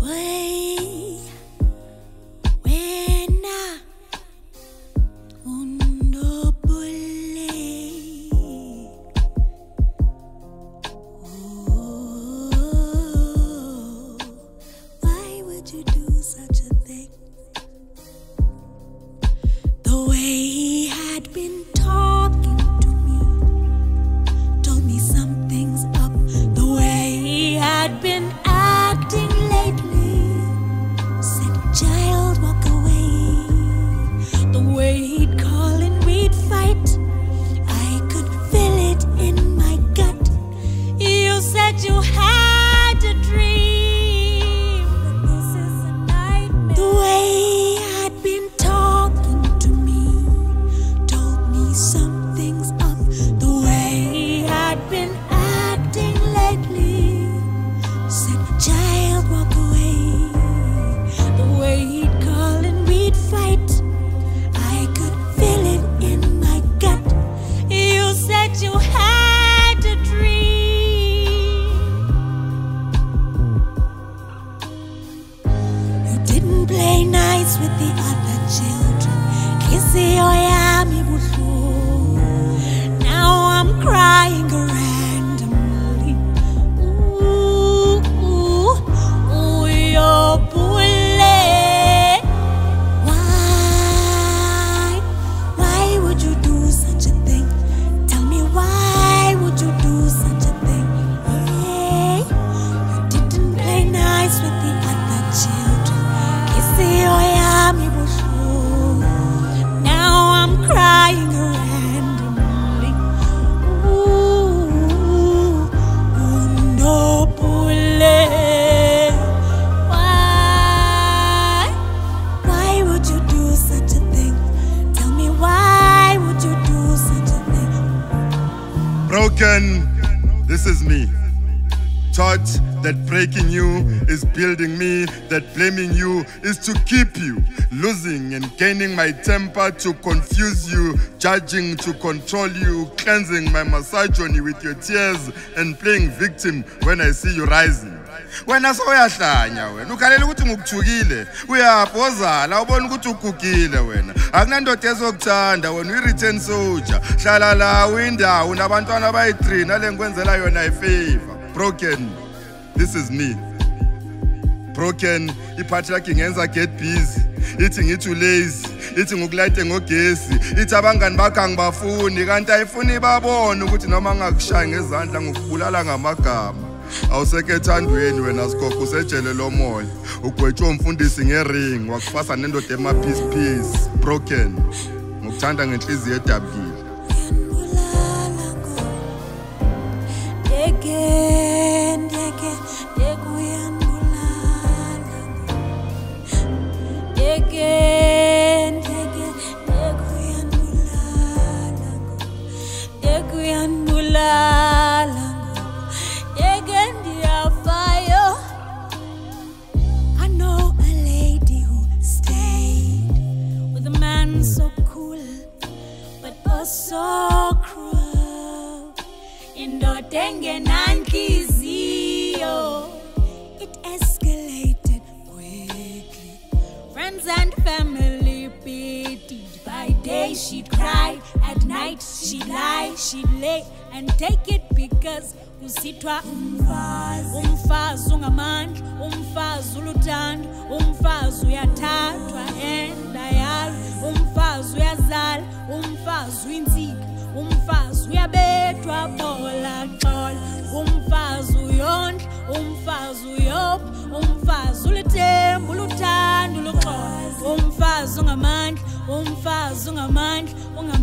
This is me. Taught that breaking you is building me, that blaming you is to keep you, losing and gaining my temper to confuse you, judging to control you, cleansing my misogyny with your tears and playing victim when I see you rising. Wena soyahlanya wena ukhalela ukuthi ngikuthukile uyabhozala ubona ukuthi ugugile wena akunandoda ezokuthanda wena uyi-return soldier hlala la windawo unabantwana abayi-3 nale ngikwenzela yona ifavor. Broken, this is me. Broken, iphathi lakhe ngenza get busy, ithi ngithi lazy, ithi ngokulayite ngogesi, ithi abangani bakho angibafuni kanti ayifuni babone ukuthi noma ngakushaya ngezandla ngokubulala ngamagama. Awuseke ethandweni wena sikhokho usejele lomoya ugwetshwa umfundisi ngering wakufasa nendoda ema-peace. Broken, ngokuthanda ngenhliziyo edabukile. So cool, but also cruel. Indodenge nanhliziyo. It escalated quickly. Friends and family pitied. By day she'd cry, at night she'd lie, she'd lay and take it because kusitwa umfazi ungamandla, umfazi uluthando, umfazi uyathathwa endayalo, umfazi uyazala, umfazi uyinsika, umfazi uyabethwa bola xola, umfazi uyondla, umfazi uyopha, umfazi ulithemba uluthando luxola, umfazi ungamandla, umfazi ungamandla,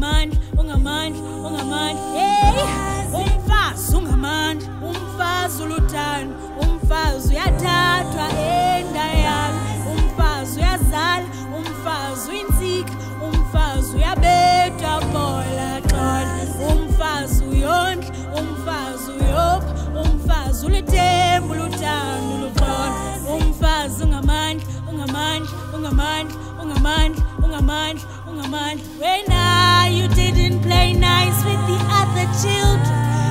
hey, umfazi ungamandla, umfazi uluthando, umfazi uyathathwa endayalo, umfazi uyazala, umfazi uyinsika, umfazi uyabethwa bola xola, umfazi uyondla, umfazi uyopha, umfazi ulithemba uluthando luxola, umfazi ungamandla. When you didn't play nice with the other children,